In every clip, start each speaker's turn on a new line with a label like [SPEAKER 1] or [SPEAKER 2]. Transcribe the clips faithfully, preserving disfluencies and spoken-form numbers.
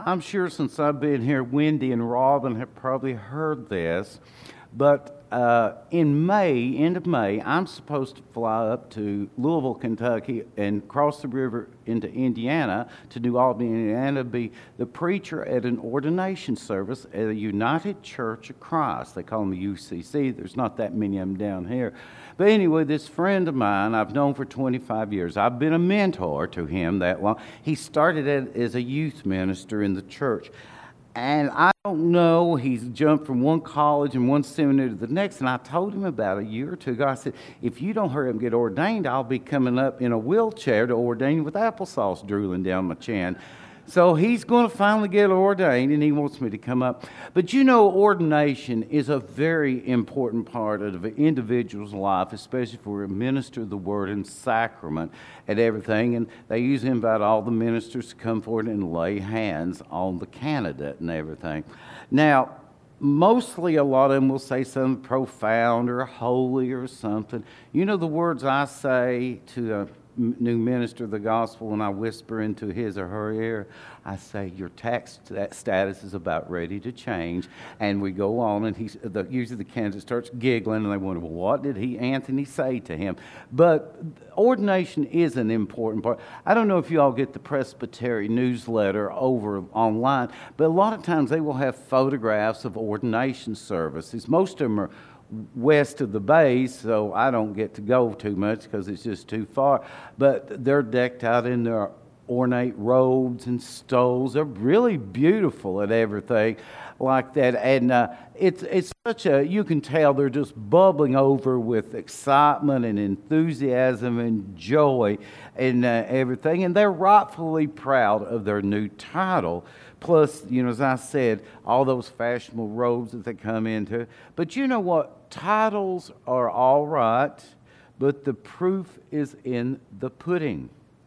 [SPEAKER 1] I'm sure since I've been here, Wendy and Robin have probably heard this, but uh, in May, end of May, I'm supposed to fly up to Louisville, Kentucky, and cross the river into Indiana, to New Albany, Indiana, be the preacher at an ordination service at a United Church of Christ. They call them the U C C. There's not that many of them down here. But anyway, this friend of mine I've known for twenty-five years. I've been a mentor to him that long. He started as a youth minister in the church. And I don't know, he's jumped from one college and one seminary to the next. And I told him about a year or two ago, I said, if you don't hurry up and get ordained, I'll be coming up in a wheelchair to ordain you with applesauce drooling down my chin. So he's going to finally get ordained, and he wants me to come up. But you know, ordination is a very important part of an individual's life, especially for a minister of the word and sacrament and everything. And they usually invite all the ministers to come forward and lay hands on the candidate and everything. Now, mostly a lot of them will say something profound or holy or something. You know the words I say to a new minister of the gospel when I whisper into his or her ear? I say, your tax status is about ready to change. And we go on, and he's, the, usually the candidate starts giggling, and they wonder, well, what did he, Anthony, say to him? But ordination is an important part. I don't know if you all get the Presbytery newsletter over online, but a lot of times they will have photographs of ordination services. Most of them are west of the base, so I don't get to go too much because it's just too far. But they're decked out in their ornate robes and stoles. They're really beautiful at everything like that. And uh, it's it's such a, you can tell they're just bubbling over with excitement and enthusiasm and joy and uh, everything. And they're rightfully proud of their new title. Plus, you know, as I said, all those fashionable robes that they come into. But you know what? Titles are all right, but the proof is in the pudding.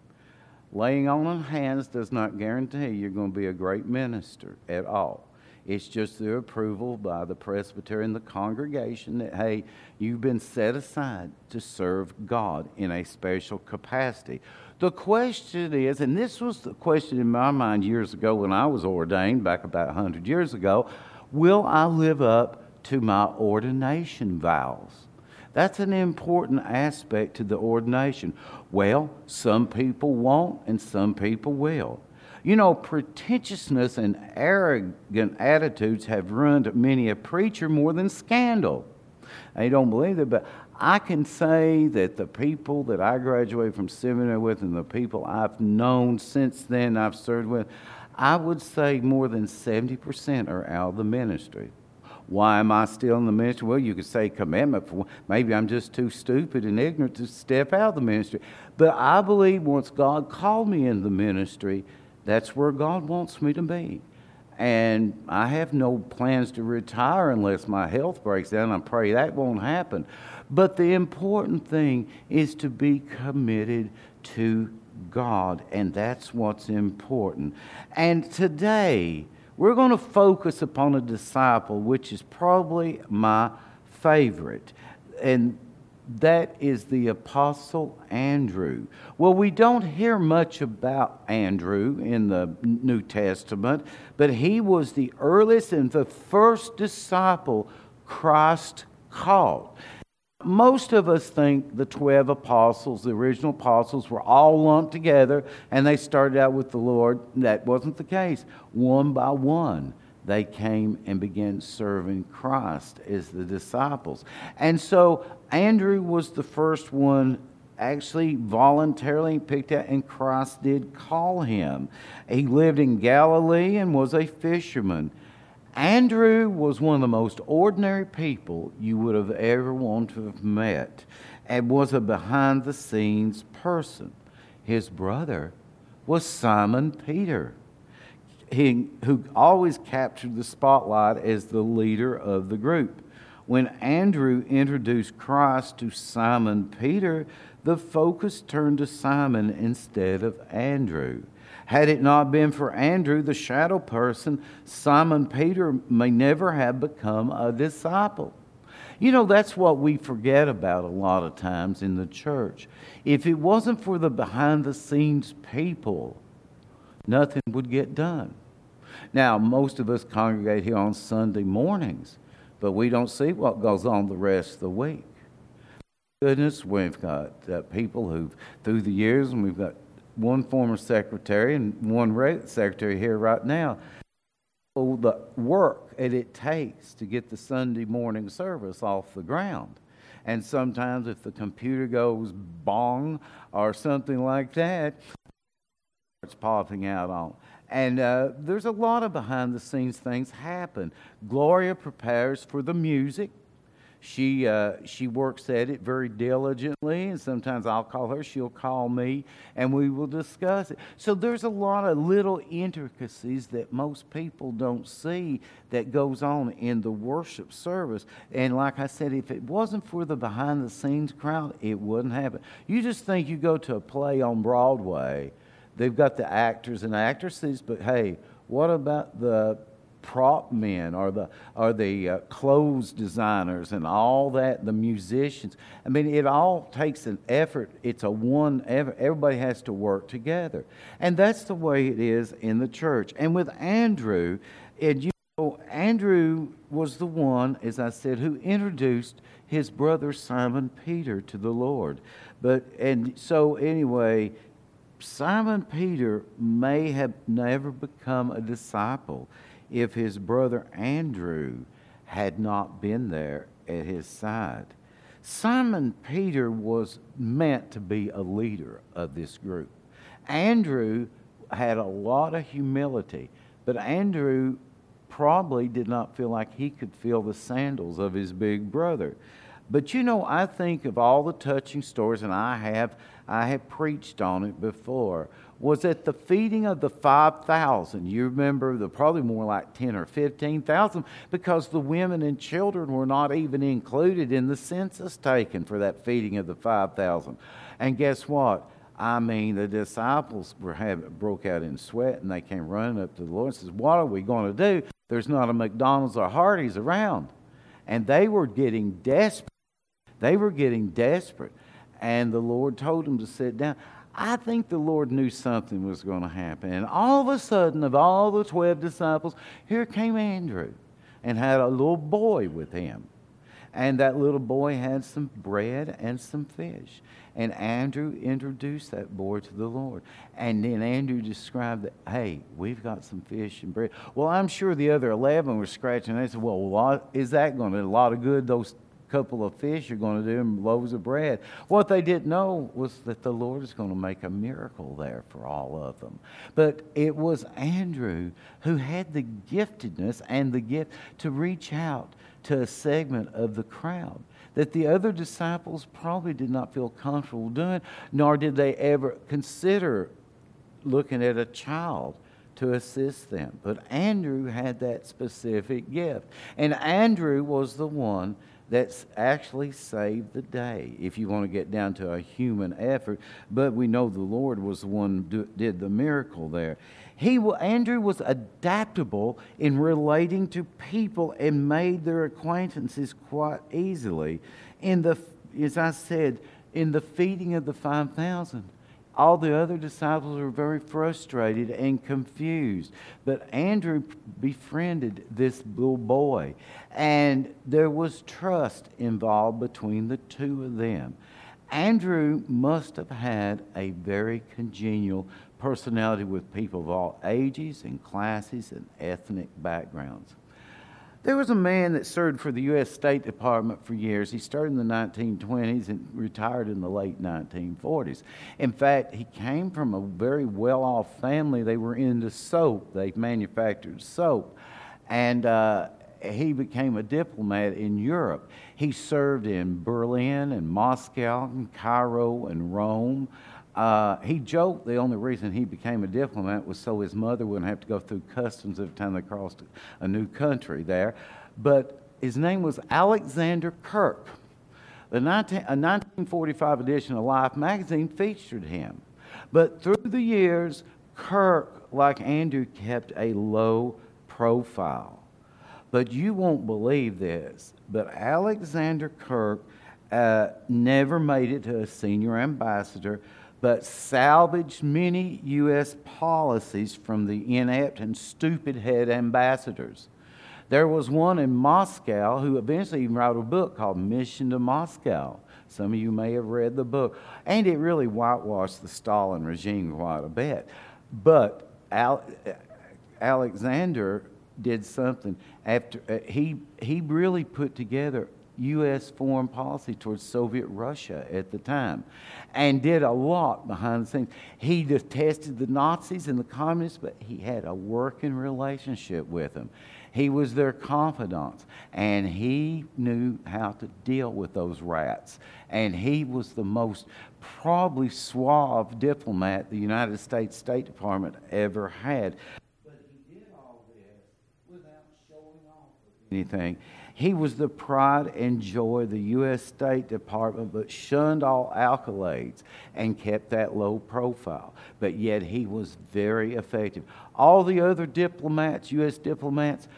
[SPEAKER 1] Laying on of hands does not guarantee you're going to be a great minister at all. It's just the approval by the presbytery and the congregation that, hey, you've been set aside to serve God in a special capacity. The question is, and this was the question in my mind years ago when I was ordained, back about one hundred years ago, will I live up to my ordination vows? That's an important aspect to the ordination. Well, some people won't and some people will. You know, pretentiousness and arrogant attitudes have ruined many a preacher more than scandal. They don't believe it, but I can say that the people that I graduated from seminary with and the people I've known since then I've served with, I would say more than seventy percent are out of the ministry. Why am I still in the ministry? Well, you could say commitment. For maybe I'm just too stupid and ignorant to step out of the ministry. But I believe once God called me in the ministry, that's where God wants me to be. And I have no plans to retire unless my health breaks down. I pray that won't happen. But the important thing is to be committed to God, and that's what's important. And today, we're going to focus upon a disciple, which is probably my favorite, and that is the Apostle Andrew. Well, we don't hear much about Andrew in the New Testament, but he was the earliest and the first disciple Christ called. Most of us think the twelve apostles, the original apostles, were all lumped together and they started out with the Lord. That wasn't the case. One by one, they came and began serving Christ as the disciples. And so Andrew was the first one actually voluntarily picked out, and Christ did call him. He lived in Galilee and was a fisherman. Andrew was one of the most ordinary people you would have ever wanted to have met, and was a behind-the-scenes person. His brother was Simon Peter, he, who always captured the spotlight as the leader of the group. When Andrew introduced Christ to Simon Peter, the focus turned to Simon instead of Andrew. Had it not been for Andrew, the shadow person, Simon Peter may never have become a disciple. You know, that's what we forget about a lot of times in the church. If it wasn't for the behind-the-scenes people, nothing would get done. Now, most of us congregate here on Sunday mornings, but we don't see what goes on the rest of the week. Goodness, we've got uh, people who've, through the years, and we've got one former secretary and one regular secretary here right now, the work that it takes to get the Sunday morning service off the ground. And sometimes if the computer goes bong or something like that, it's popping out on. And uh, there's a lot of behind-the-scenes things happen. Gloria prepares for the music. She uh, she works at it very diligently, and sometimes I'll call her, she'll call me, and we will discuss it. So there's a lot of little intricacies that most people don't see that goes on in the worship service. And like I said, if it wasn't for the behind-the-scenes crowd, it wouldn't happen. You just think you go to a play on Broadway, they've got the actors and actresses, but hey, what about the prop men or the or the uh, clothes designers and all that, the musicians? I mean, it all takes an effort. It's a one effort. Everybody has to work together. And that's the way it is in the church. And with Andrew, and you know, Andrew was the one, as I said, who introduced his brother Simon Peter to the Lord. But and so anyway, Simon Peter may have never become a disciple if his brother Andrew had not been there at his side. Simon Peter was meant to be a leader of this group. Andrew had a lot of humility, but Andrew probably did not feel like he could fill the sandals of his big brother. But you know, I think of all the touching stories, and I have I have preached on it before, was at the feeding of the five thousand. You remember, the probably more like ten or fifteen thousand, because the women and children were not even included in the census taken for that feeding of the five thousand. And guess what? I mean, the disciples were having, broke out in sweat, and they came running up to the Lord and says, what are we going to do? There's not a McDonald's or Hardee's around. And they were getting desperate. They were getting desperate. And the Lord told them to sit down. I think the Lord knew something was going to happen. And all of a sudden, of all the twelve disciples, here came Andrew and had a little boy with him. And that little boy had some bread and some fish. And Andrew introduced that boy to the Lord. And then Andrew described that, hey, we've got some fish and bread. Well, I'm sure the other eleven were scratching. They said, well, what is that going to do? A lot of good, those couple of fish are going to do, and loaves of bread. What they didn't know was that the Lord is going to make a miracle there for all of them. But it was Andrew who had the giftedness and the gift to reach out to a segment of the crowd that the other disciples probably did not feel comfortable doing, nor did they ever consider looking at a child to assist them. But Andrew had that specific gift. And Andrew was the one that's actually saved the day, if you want to get down to a human effort. But we know the Lord was the one who did the miracle there. He, Andrew was adaptable in relating to people and made their acquaintances quite easily. In the, as I said, in the feeding of the five thousand, all the other disciples were very frustrated and confused. But Andrew befriended this little boy, and there was trust involved between the two of them. Andrew must have had a very congenial personality with people of all ages and classes and ethnic backgrounds. There was a man that served for the U S State Department for years. He started in the nineteen twenties and retired in the late nineteen forties. In fact, he came from a very well-off family. They were into soap. They manufactured soap. And uh, he became a diplomat in Europe. He served in Berlin and Moscow and Cairo and Rome. Uh, he joked the only reason he became a diplomat was so his mother wouldn't have to go through customs every time they crossed a new country there. But his name was Alexander Kirk. The nineteen, a nineteen forty-five edition of Life magazine featured him. But through the years, Kirk, like Andrew, kept a low profile. But you won't believe this, but Alexander Kirk uh, never made it to a senior ambassador. But but salvaged many U S policies from the inept and stupid-head ambassadors. There was one in Moscow who eventually even wrote a book called Mission to Moscow. Some of you may have read the book. And it really whitewashed the Stalin regime quite a bit. But Al- Alexander did something. After uh, he he really put together U S foreign policy towards Soviet Russia at the time, and did a lot behind the scenes. He detested the Nazis and the communists, but he had a working relationship with them. He was their confidant, and he knew how to deal with those rats. And he was the most probably suave diplomat the United States State Department ever had. But he did all this without showing off anything. He was the pride and joy of the U S State Department, but shunned all accolades and kept that low profile. But yet he was very effective. All the other diplomats, U S diplomats,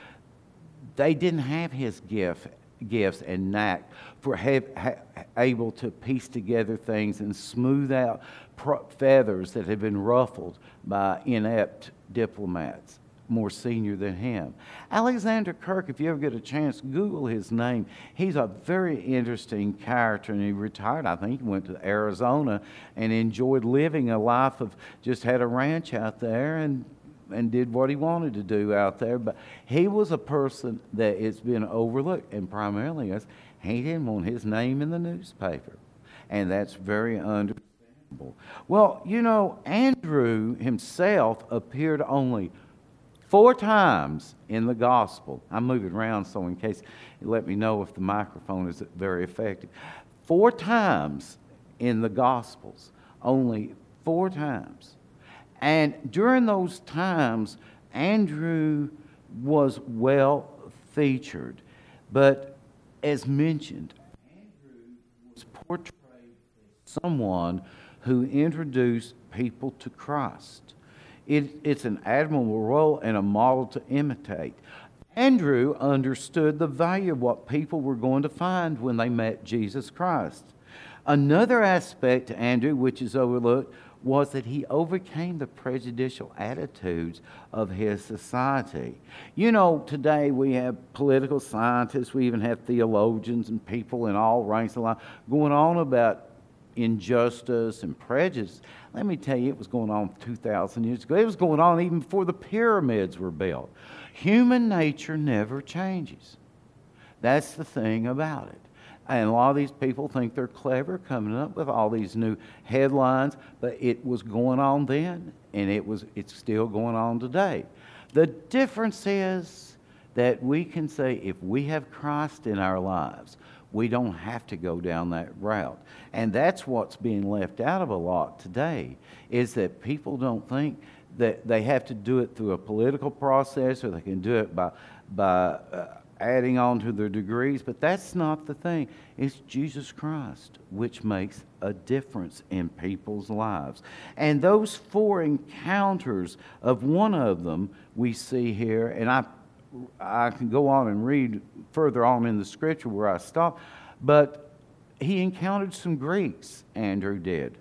[SPEAKER 1] they didn't have his gift, gifts and knack for have, ha, able to piece together things and smooth out pro- feathers that had been ruffled by inept diplomats more senior than him. Alexander Kirk, if you ever get a chance, Google his name. He's a very interesting character, and he retired. I think he went to Arizona and enjoyed living a life of just had a ranch out there and and did what he wanted to do out there. But he was a person that it's been overlooked, and primarily as he didn't want his name in the newspaper. And that's very understandable. Well, you know, Andrew himself appeared only four times in the gospel. I'm moving around, so in case you let me know if the microphone is very effective. Four times in the gospels, only four times. And during those times, Andrew was well featured. But as mentioned, Andrew was portrayed as someone who introduced people to Christ. It, it's an admirable role and a model to imitate. Andrew understood the value of what people were going to find when they met Jesus Christ. Another aspect to Andrew, which is overlooked, was that he overcame the prejudicial attitudes of his society. You know, today we have political scientists, we even have theologians and people in all ranks of life going on about injustice and prejudice. Let me tell you, it was going on two thousand years ago. It was going on even before the pyramids were built. Human nature never changes. That's the thing about it. And a lot of these people think they're clever, coming up with all these new headlines, but it was going on then, and it was it's still going on today. The difference is that we can say if we have Christ in our lives, we don't have to go down that route. And that's what's being left out of a lot today, is that people don't think that they have to do it through a political process or they can do it by, by uh, adding on to their degrees. But that's not the thing. It's Jesus Christ, which makes a difference in people's lives. And those four encounters of one of them we see here, and I I can go on and read further on in the scripture where I stopped, but he encountered some Greeks, Andrew did.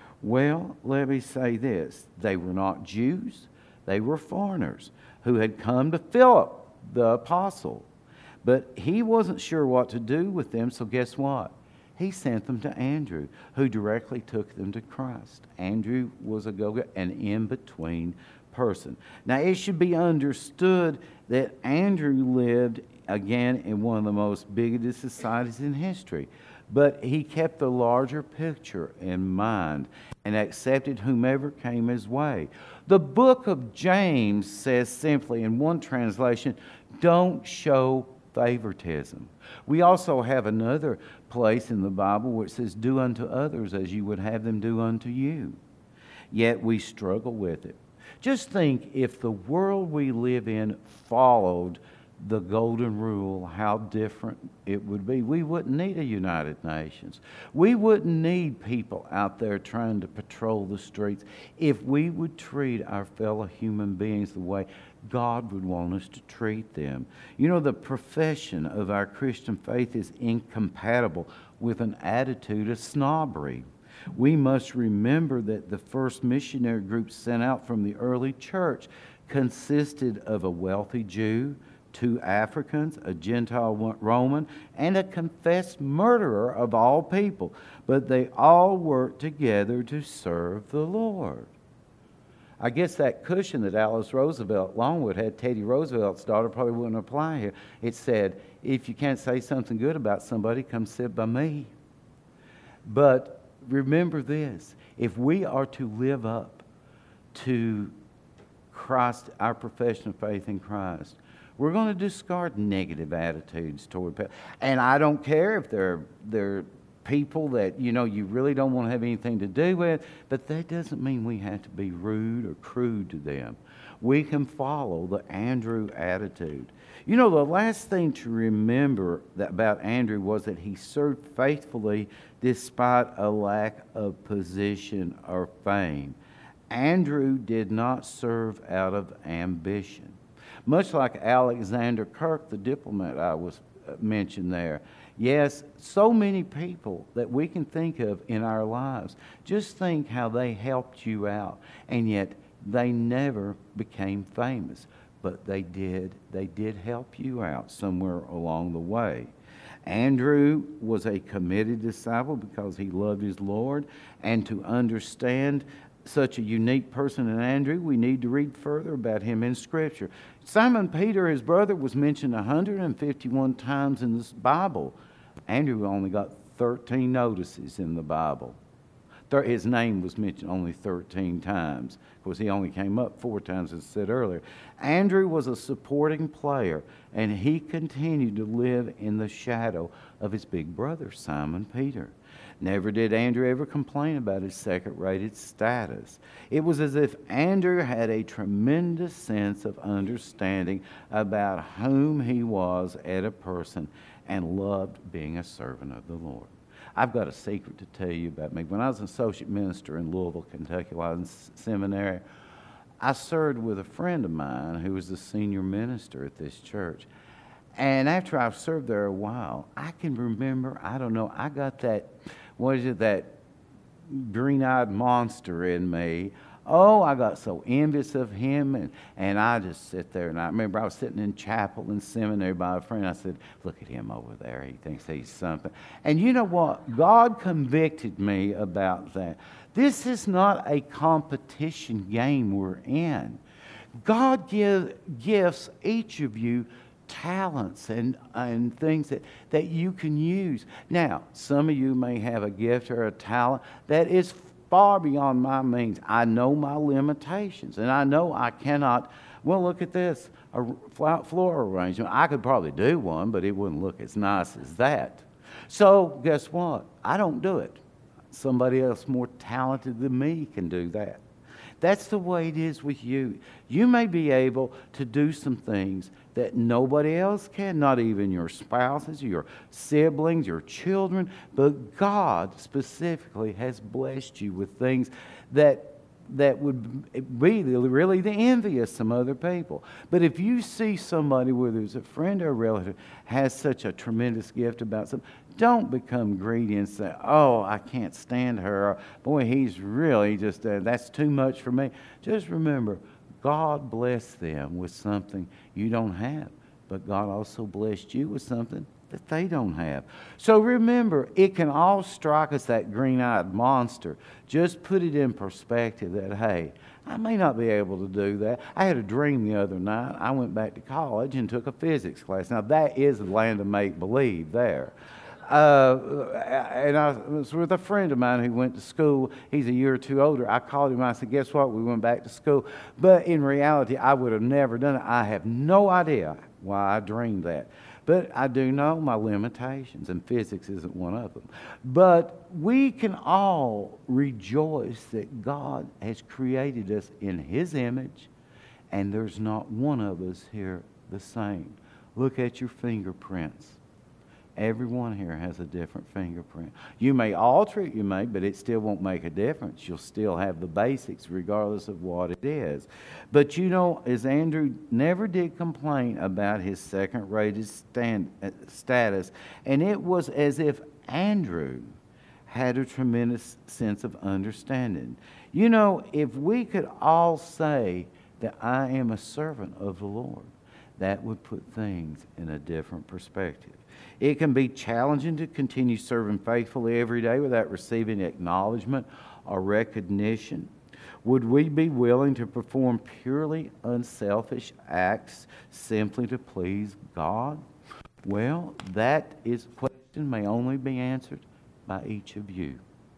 [SPEAKER 1] Well, let me say this. They were not Jews. They were foreigners who had come to Philip, the apostle. But he wasn't sure what to do with them, so guess what? He sent them to Andrew, who directly took them to Christ. Andrew was a go-getter, an in-between person. Now, it should be understood that Andrew lived, again, in one of the most bigoted societies in history. But he kept the larger picture in mind and accepted whomever came his way. The book of James says simply, in one translation, don't show favoritism. We also have another place in the Bible where it says, do unto others as you would have them do unto you. Yet we struggle with it. Just think if the world we live in followed the golden rule, how different it would be. We wouldn't need a United Nations. We wouldn't need people out there trying to patrol the streets if we would treat our fellow human beings the way God would want us to treat them. You know, the profession of our Christian faith is incompatible with an attitude of snobbery. We must remember that the first missionary group sent out from the early church consisted of a wealthy Jew, two Africans, a Gentile Roman, and a confessed murderer of all people. But they all worked together to serve the Lord. I guess that cushion that Alice Roosevelt Longwood had, Teddy Roosevelt's daughter, probably wouldn't apply here. It said, if you can't say something good about somebody, come sit by me. But remember this, if we are to live up to Christ, our profession of faith in Christ, we're going to discard negative attitudes toward people. And I don't care if they're they're people that, you know, you really don't want to have anything to do with, but that doesn't mean we have to be rude or crude to them. We can follow the Andrew attitude. You know, the last thing to remember that about Andrew was that he served faithfully despite a lack of position or fame. Andrew did not serve out of ambition. Much like Alexander Kirk, the diplomat I was uh, mentioned there. Yes, so many people that we can think of in our lives. Just think how they helped you out, and yet they never became famous. But they did. They did help you out somewhere along the way. Andrew was a committed disciple because he loved his Lord, and to understand such a unique person in Andrew, we need to read further about him in Scripture. Simon Peter, his brother, was mentioned one hundred fifty-one times in this Bible. Andrew only got thirteen notices in the Bible. His name was mentioned only thirteen times. Of course, he only came up four times, as I said earlier. Andrew was a supporting player, and he continued to live in the shadow of his big brother, Simon Peter. Never did Andrew ever complain about his second-rated status. It was as if Andrew had a tremendous sense of understanding about whom he was as a person and loved being a servant of the Lord. I've got a secret to tell you about me. When I was an associate minister in Louisville, Kentucky, while I was in seminary, I served with a friend of mine who was the senior minister at this church. And after I've served there a while, I can remember, I don't know, I got that, what is it, that green-eyed monster in me. Oh, I got so envious of him, and, and I just sit there, and I remember I was sitting in chapel in seminary by a friend. I said, look at him over there. He thinks he's something. And you know what? God convicted me about that. This is not a competition game we're in. God give, gifts each of you talents and, and things that, that you can use. Now, some of you may have a gift or a talent that is far beyond my means. I know my limitations, and I know I cannot, well, look at this, a floor arrangement. I could probably do one, but it wouldn't look as nice as that. So, guess what? I don't do it. Somebody else more talented than me can do that. That's the way it is with you. You may be able to do some things that nobody else can, not even your spouses, your siblings, your children, but God specifically has blessed you with things that that would be really the envy of some other people. But if you see somebody, whether it's a friend or a relative, has such a tremendous gift about something, don't become greedy and say, oh, I can't stand her. Or, boy, he's really just, uh, that's too much for me. Just remember, God blessed them with something you don't have. But God also blessed you with something that they don't have. So remember, it can all strike us that green-eyed monster. Just put it in perspective that, hey, I may not be able to do that. I had a dream the other night. I went back to college and took a physics class. Now, that is the land of make-believe there. Uh, and I was with a friend of mine who went to school. He's a year or two older. I called him and I said, guess what? We went back to school. But in reality, I would have never done it. I have no idea why I dreamed that. But I do know my limitations, and physics isn't one of them. But we can all rejoice that God has created us in His image, and there's not one of us here the same. Look at your fingerprints. Everyone here has a different fingerprint. You may alter it, you may, but it still won't make a difference. You'll still have the basics regardless of what it is. But you know, as Andrew never did complain about his second-rated stand, uh, status, and it was as if Andrew had a tremendous sense of understanding. You know, if we could all say that I am a servant of the Lord, that would put things in a different perspective. It can be challenging to continue serving faithfully every day without receiving acknowledgement or recognition. Would we be willing to perform purely unselfish acts simply to please God? Well, that is question may only be answered by each of you.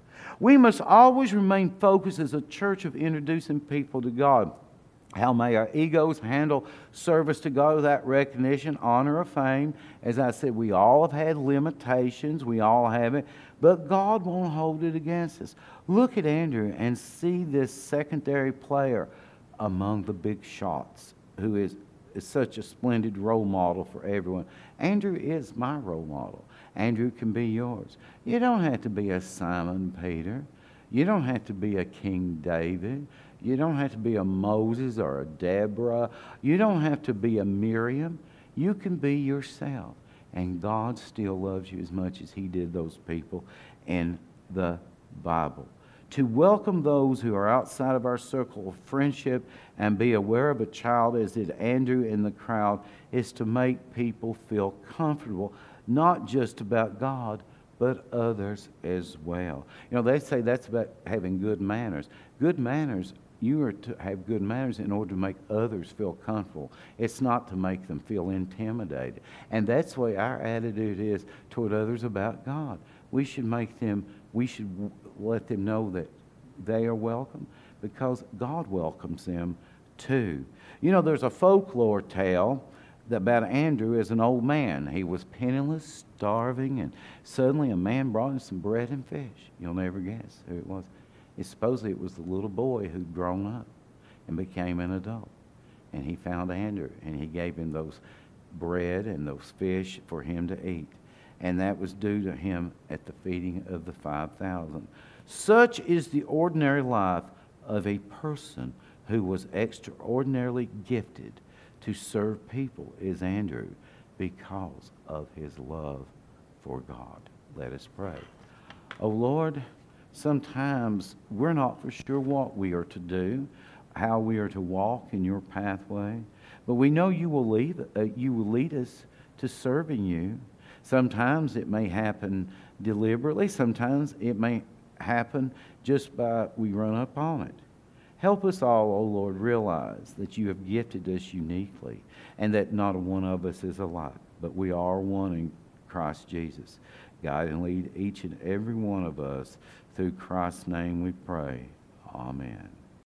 [SPEAKER 1] We must always remain focused as a church of introducing people to God. How may our egos handle service to God without recognition, honor, or fame? As I said, we all have had limitations. We all have it. But God won't hold it against us. Look at Andrew and see this secondary player among the big shots who is, is such a splendid role model for everyone. Andrew is my role model. Andrew can be yours. You don't have to be a Simon Peter. You don't have to be a King David. You don't have to be a Moses or a Deborah. You don't have to be a Miriam. You can be yourself. And God still loves you as much as He did those people in the Bible. To welcome those who are outside of our circle of friendship and be aware of a child, as did Andrew in the crowd, is to make people feel comfortable, not just about God, but others as well. You know, they say that's about having good manners. Good manners, you are to have good manners in order to make others feel comfortable. It's not to make them feel intimidated. And that's the way our attitude is toward others about God. We should make them, we should let them know that they are welcome because God welcomes them too. You know, there's a folklore tale about Andrew as an old man. He was penniless, starving, and suddenly a man brought him some bread and fish. You'll never guess who it was. It's supposedly it was the little boy who'd grown up and became an adult. And he found Andrew, and he gave him those bread and those fish for him to eat. And that was due to him at the feeding of the five thousand. Such is the ordinary life of a person who was extraordinarily gifted to serve people is Andrew because of his love for God. Let us pray. Oh Lord, sometimes we're not for sure what we are to do, how we are to walk in your pathway, but we know you will lead, uh, you will lead us to serving you. Sometimes it may happen deliberately. Sometimes it may happen just by we run up on it. Help us all, O Lord, realize that you have gifted us uniquely and that not one of us is alike, but we are one in Christ Jesus. Guide and lead each and every one of us. Through Christ's name we pray. Amen.